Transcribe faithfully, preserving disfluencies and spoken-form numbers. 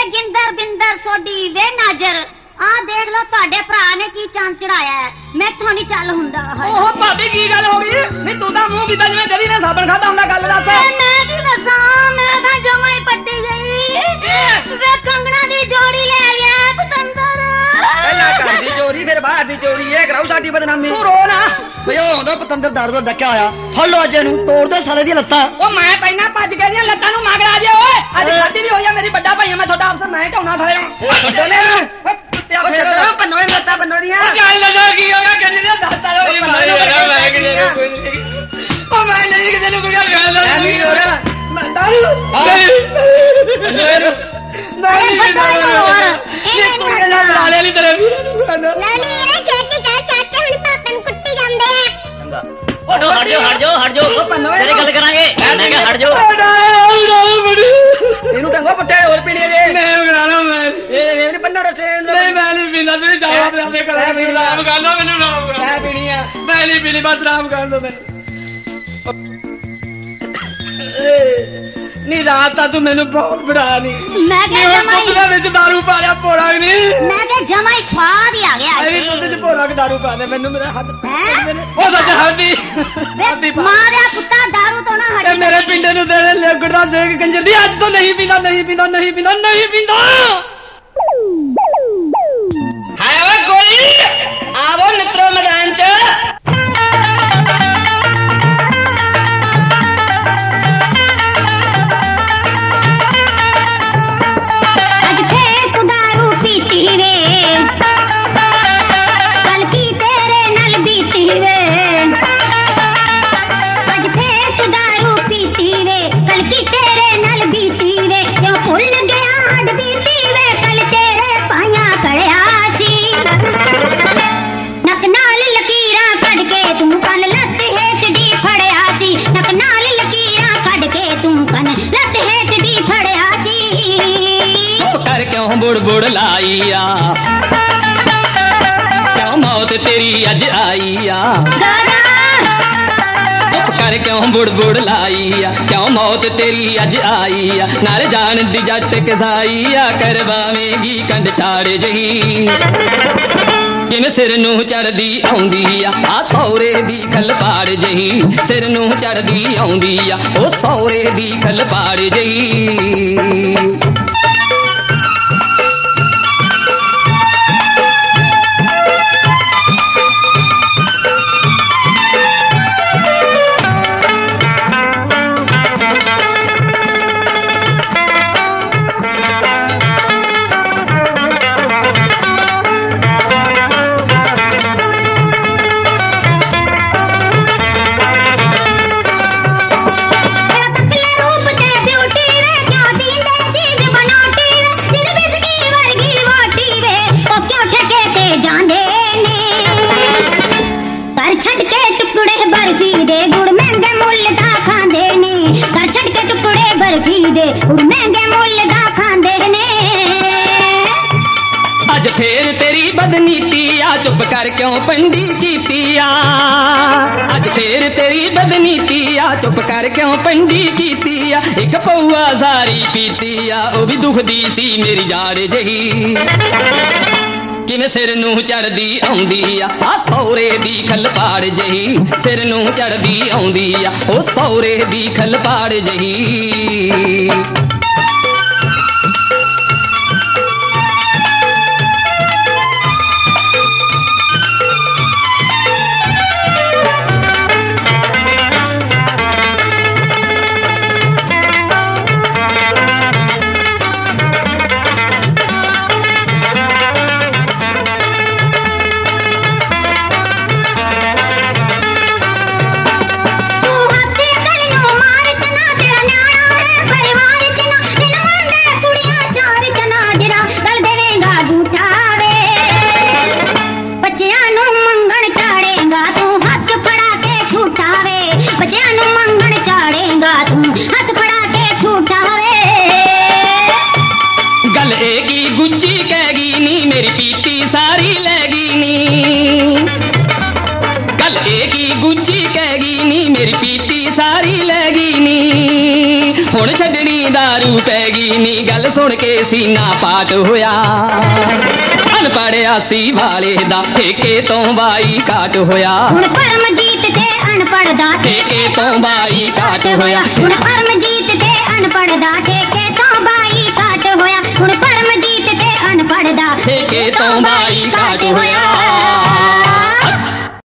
ਗਿੰਦਰ ਬਿੰਦਰ ਸੋਡੀ ਵੇ ਨਾਜ਼ਰ ਆ ਦੇਖ ਲੋ ਤੁਹਾਡੇ ਭਰਾ ਨੇ ਕੀ ਚੰਨ ਚੜਾਇਆ ਹੈ ਮੈਥੋਂ ਨਹੀਂ ਚੱਲ ਹੁੰਦਾ ਓਹ ਭਾਬੀ ਕੀ ਗੱਲ ਹੋ ਗਈ ਨਹੀਂ ਤੂੰ ਤਾਂ ਮੂੰਹ ਕੀਤਾ ਜਿਵੇਂ ਜਦੀ ਨੇ ਸਾਬਣ ਖਾਦਾ ਹੁੰਦਾ ਗੱਲ ਦੱਸ ਮੈਂ ਕੀ ਦੱਸਾਂ ਮੈਂ ਤਾਂ ਜਮਾਂ ਹੀ ਪੱਟੀ ਗਈ ਵੇ ਕੰਗਣਾ ਦੀ ਜੋੜੀ ਲੈ ਗਿਆ ਪਤੰਦਰ ਪਹਿਲਾਂ ਘਰ ਦੀ ਚੋਰੀ ਫਿਰ ਬਾਹਰ ਦੀ ਚੋਰੀ ਇਹ ਕਰਾਉ ਸਾਡੀ ਬਦਨਾਮੀ ਤੂੰ ਰੋ ਨਾ ਬਈ ਉਹ ਆਉਂਦਾ ਪਤੰਦਰ ਦਰ ਤੋਂ ਡੱਕਿਆ ਹੋਇਆ ਫੜ ਲੋ ਅੱਜ ਇਹਨੂੰ ਤੋੜ ਦੇ ਸਾਲੇ ਦੀਆਂ ਲੱਤਾਂ ਉਹ ਮੈਂ ਪੈਣਾ ਭੱਜ ਕੇ ਦੀਆਂ ਲੱਤਾਂ ਨੂੰ ਮਗਰ ਆ ਜਾ ਓਏ ਅੱਜ ਸਾਡੀ ਵੀ ਹੋਈ ਆ ਮੇਰੀ ਵੱਡਾ ਭਾਈ ਮੈਂ ਤੁਹਾਡਾ ਅਫਸਰ ਮੈਂ ਢਾਉਣਾ ਸਾਲੇ ਨੂੰ ਛੱਡੋ ਲੈ ਕੁੱਤਿਆ ਫੇਰ ਪੰਨੋ ਇਹ ਲੱਤਾਂ ਪੰਨੋ ਦੀਆਂ ਗੱਲ ਲਗਾ ਕੀ ਹੋਗਾ ਕਹਿੰਦੇ ਨੇ ਦੱਸਦਾ ਲੋ ਉਹ ਮੈਂ ਨਹੀਂ ਕਿਸੇ ਨੂੰ ਕੋਈ ਗੱਲ ਨਹੀਂ ਹੋ ਰਿਹਾ ਮੈਂ ਦਾਰੂ ਨਹੀਂ ਪਤਾ ਨਹੀਂ ਹੋਰ ਇਹ ਕੁੜੀ ਨਾਲ ਲਾ ਲੈ ਲਈ ਤੇਰੇ ਵੀਰ ਨੂੰ ਲਾਲੀ ਇਹ ਛੇਤੀ ਕਰ ਚਾਚਾ ਹੁਣ ਪਾਪਾ ਨੂੰ ਕੁੱਟੀ ਜਾਂਦੇ ਆ ਹਟੋ ਹਟ ਜਾਓ ਹਟ ਜਾਓ ਹਟ ਜਾਓ ਤੇਰੇ ਗੱਲ ਕਰਾਂਗੇ ਮੈਂ ਕਿਹਾ ਹਟ ਜਾਓ ਇਹਨੂੰ ਟੰਗੋ ਪੱਟੇ ਹੋਰ ਪੀਣੀ ਜੇ ਮੈਂ ਬਗਾਣਾ ਮੈਂ ਇਹ ਨਹੀਂ ਪੰਨਾ ਰਸਤੇ ਨਹੀਂ ਮੈਂ ਨਹੀਂ ਪੀਣਾ ਤੁਸੀਂ ਜਾਓ ਆਪਣੇ ਆਪਣੇ ਘਰ ਪੀਣਾ ਬਗਾ ਲਓ ਮੈਨੂੰ ਨਾ ਮੈਂ ਪੀਣੀ ਆ ਮੈਂ ਨਹੀਂ ਪੀਣੀ ਬਸ ਆਰਾਮ ਕਰ ਦੋ ਮੈਨੂੰ ਨੀ ਰਾਤ ਤਾਂ ਤੂੰ ਮੈਨੂੰ ਬਹੁਤ ਬੜਾ ਨਹੀਂ ਮੈਂ ਕਿਹਾ ਜਮਾਈ ਕੁੱਪੜੇ ਵਿੱਚ ਦਾਰੂ ਪਾ ਲਿਆ ਭੋਰਾ ਨਹੀਂ ਮੈਂ ਕਿਹਾ ਜਮਾਈ ਸਵਾਦ ਹੀ ਆ ਗਿਆ ਅਰੇ ਤੁਸੀਂ ਤੇ ਭੋਰਾ ਕਿ ਦਾਰੂ ਪਾ ਦੇ ਮੈਨੂੰ ਮੇਰਾ ਹੱਥ ਹੈਂ? ਉਹ ਸੱਚ ਹਲਦੀ ਹਲਦੀ ਪਾ ਮਾਰਿਆ ਕੁੱਤਾ ਦਾਰੂ ਤੋਂ ਨਾ ਇਹ ਹਟੇ ਮੇਰੇ ਪਿੰਡੇ ਨੂੰ ਤੇਰੇ ਲੱਗੜਾ ਸੇਕ ਕੰਜਰ ਦੀ ਅੱਜ ਤੋਂ ਨਹੀਂ ਪੀਂਦਾ ਨਹੀਂ ਪੀਂਦਾ ਨਹੀਂ ਪੀਂਦਾ ਨਹੀਂ ਪੀਂਦਾ ਹਾਏ ਓਏ ਗੋਲੀ ਆਵੋ ਨਿਤਰੋ ਮੈਦਾਨ ਚ ਅੱਜ ਫੇਰ ਤੂੰ ਦਾਰੂ ਪੀਤੀ ਵੇ ਕੱਲ ਕੀ ਤੇਰੇ ਨਾਲ ਬੀਤੀ ਵੇ ਅੱਜ ਫੇਰ ਤੂੰ ਦਾਰੂ ਪੀਤੀ ਵੇ ਕੱਲ ਕੀ ਤੇਰੇ ਨਾਲ ਬੀਤੀ ਵੇ ਕਿਉਂ ਭੁੱਲ ਗਿਆ ਹੱਡ ਬੀਤੀ ਵੇ ਕੱਲ ਤੇਰੇ ਪਾਇਆ ਕੜਿਆ ਸੀ ਨੱਕ ਨਾਲ ਲਕੀਰਾਂ ਕੱਢ ਕੇ ਤੂੰ ਕੰਨ ਲੱਤ ਹੇਠ ਦੀ ਫੜਿਆ ਸੀ ਨੱਕ ਨਾਲ ਲਕੀਰਾਂ ਕੱਢ ਕੇ ਤੂੰ ਕੰਨ ਲੱਤ ਹੇਠ ਦੀ ਫੜਿਆ ਸੀ ਚੁੱਪ ਕਰ ਕਿਉਂ ਬੁੜ ਬੁੜ ਲਾਈ ਆ ਕਿਉਂ ਮੌਤ ਤੇਰੀ ਅੱਜ ਆਈ ਆ ਗਾਣਾ ਚੁੱਪ ਕਰ ਕਿਉਂ ਬੁੜ ਬੁੜ ਲਾਈ ਆ ਕਿਉਂ ਮੌਤ ਤੇਰੀ ਅੱਜ ਆਈ ਆ ਨਾਲ ਜਾਣ ਦੀ ਜੱਟ ਕਸਾਈ ਆ ਕਰਵਾਵੇਂਗੀ ਕੰਡ ਛਾੜ ਜਹੀ ਕਿਵੇਂ ਸਿਰ ਨੂੰ ਚੜਦੀ ਆਉਂਦੀ ਆ ਆ ਸੌਰੇ ਦੀ ਖਲ ਪਾੜ ਜਹੀ ਸਿਰ ਨੂੰ ਚੜਦੀ ਆਉਂਦੀ ਆ ਉਹ ਸੌਰੇ ਦੀ ਖਲ ਪਾੜ ਜਹੀ ਅੱਜ ਫੇਰ ਤੇਰੀ ਬਦਨੀਤੀ ਆ ਚੁੱਪ ਕਰ ਕਿਉਂ ਪੰਡੀ ਕੀਤੀ ਆ ਅੱਜ ਫੇਰ ਤੇਰੀ ਬਦਨੀਤੀ ਆ ਚੁੱਪ ਕਰ ਕਿਉਂ ਪੰਡੀ ਕੀਤੀ ਆ ਇੱਕ ਪਊਆ ਸਾਰੀ ਪੀਤੀ ਆ ਉਹ ਵੀ ਦੁਖਦੀ ਸੀ ਮੇਰੀ ਜਾੜ ਜਹੀ ਕਿਵੇਂ ਸਿਰ ਨੂੰ ਚੜਦੀ ਆਉਂਦੀ ਆ ਆ ਸੌਰੇ ਦੀ ਖਲ ਪਾੜ ਜਹੀ ਸਿਰ ਨੂੰ ਚੜਦੀ ਆਉਂਦੀ ਆ ਉਹ ਸੌਰੇ ਦੀ ਖਲ ਪਾੜ ਜਹੀ ਹੁਣ ਛੱਡ ਛੱਡਣੀ ਦਾਰੂ ਪੈ ਗਈ ਨੀ ਗੱਲ ਸੁਣ ਕੇ ਸੀਨਾ ਪਾਟ ਹੋਇਆ ਅਨਪੜ੍ਹਿਆ ਸੀ ਵਾਲੇ ਦਾ ਠੇਕੇ ਤੋਂ ਬਾਈ ਕਾਟ ਹੋਇਆ ਹੁਣ ਪਰਮਜੀਤ ਤੇ ਅਨਪੜ੍ਹ ਦਾ ਠੇਕੇ ਤੋਂ ਬਾਈ ਕਾਟ ਹੋਇਆ ਹੁਣ ਪਰਮਜੀਤ ਤੇ ਅਨਪੜ੍ਹ ਦਾ ਠੇਕੇ ਤੋਂ ਬਾਈ ਕਾਟ ਹੋਇਆ ਹੁਣ ਪਰਮਜੀਤ ਤੇ ਅਨਪੜ੍ਹ ਦਾ ਠੇਕੇ ਤੋਂ ਬਾਈ ਕਾਟ ਹੋਇਆ